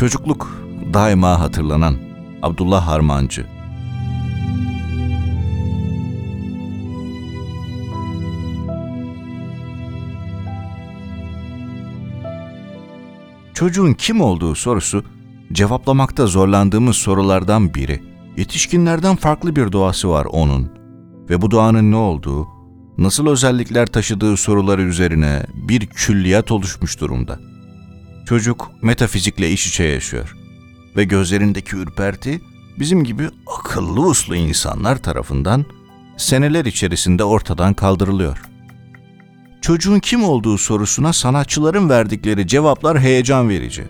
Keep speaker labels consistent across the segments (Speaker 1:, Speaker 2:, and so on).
Speaker 1: Çocukluk daima hatırlanan Abdullah Harmancı. Çocuğun kim olduğu sorusu, cevaplamakta zorlandığımız sorulardan biri. Yetişkinlerden farklı bir doğası var onun ve bu doğanın ne olduğu, nasıl özellikler taşıdığı soruları üzerine bir külliyat oluşmuş durumda. Çocuk metafizikle iç içe yaşıyor ve gözlerindeki ürperti bizim gibi akıllı uslu insanlar tarafından seneler içerisinde ortadan kaldırılıyor. Çocuğun kim olduğu sorusuna sanatçıların verdikleri cevaplar heyecan verici.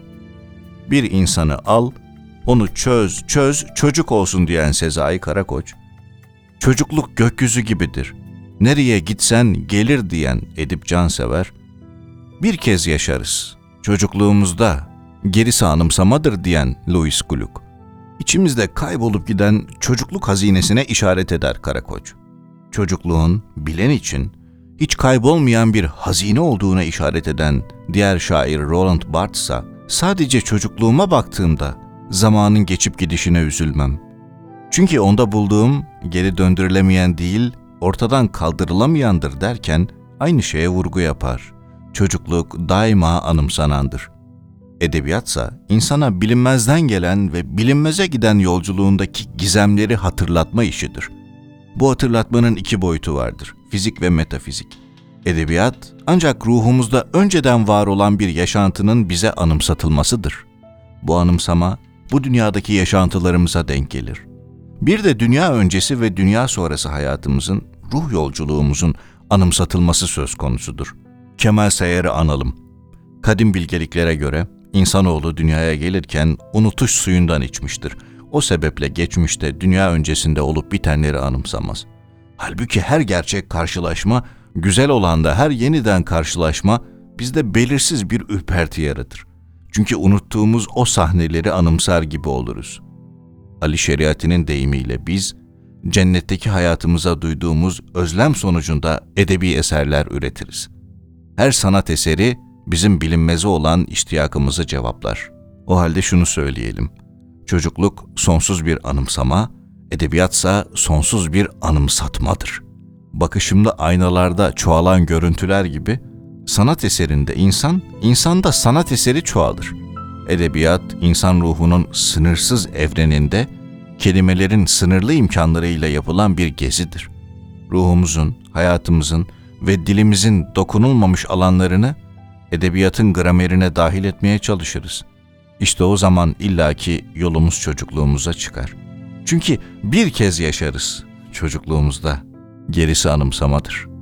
Speaker 1: Bir insanı al, onu çöz, çocuk olsun diyen Sezai Karakoç, çocukluk gökyüzü gibidir, nereye gitsen gelir diyen Edip Cansever, bir kez yaşarız, çocukluğumuzda, gerisi anımsamadır diyen Louis Glück, içimizde kaybolup giden çocukluk hazinesine işaret eder Karakoç. Çocukluğun bilen için hiç kaybolmayan bir hazine olduğuna işaret eden diğer şair Roland Barthes, sadece çocukluğuma baktığımda zamanın geçip gidişine üzülmem. Çünkü onda bulduğum geri döndürülemeyen değil, ortadan kaldırılamayandır derken aynı şeye vurgu yapar. Çocukluk daima anımsanandır. Edebiyatsa insana bilinmezden gelen ve bilinmeze giden yolculuğundaki gizemleri hatırlatma işidir. Bu hatırlatmanın iki boyutu vardır, fizik ve metafizik. Edebiyat ancak ruhumuzda önceden var olan bir yaşantının bize anımsatılmasıdır. Bu anımsama bu dünyadaki yaşantılarımıza denk gelir. Bir de dünya öncesi ve dünya sonrası hayatımızın, ruh yolculuğumuzun anımsatılması söz konusudur. Kemal Sayar'ı analım. Kadim bilgeliklere göre insanoğlu dünyaya gelirken unutuş suyundan içmiştir. O sebeple geçmişte dünya öncesinde olup bitenleri anımsamaz. Halbuki her gerçek karşılaşma, güzel olan da her yeniden karşılaşma bizde belirsiz bir ürperti yaratır. Çünkü unuttuğumuz o sahneleri anımsar gibi oluruz. Ali Şeriati'nin deyimiyle biz, cennetteki hayatımıza duyduğumuz özlem sonucunda edebi eserler üretiriz. Her sanat eseri bizim bilinmeze olan iştiyakımızı cevaplar. O halde şunu söyleyelim. Çocukluk sonsuz bir anımsama, edebiyatsa sonsuz bir anımsatmadır. Bakışımda aynalarda çoğalan görüntüler gibi, sanat eserinde insanda sanat eseri çoğalır. Edebiyat, insan ruhunun sınırsız evreninde, kelimelerin sınırlı imkanlarıyla yapılan bir gezidir. Ruhumuzun, hayatımızın ve dilimizin dokunulmamış alanlarını edebiyatın gramerine dahil etmeye çalışırız. İşte o zaman illaki yolumuz çocukluğumuza çıkar. Çünkü bir kez yaşarız çocukluğumuzda, gerisi anımsamadır.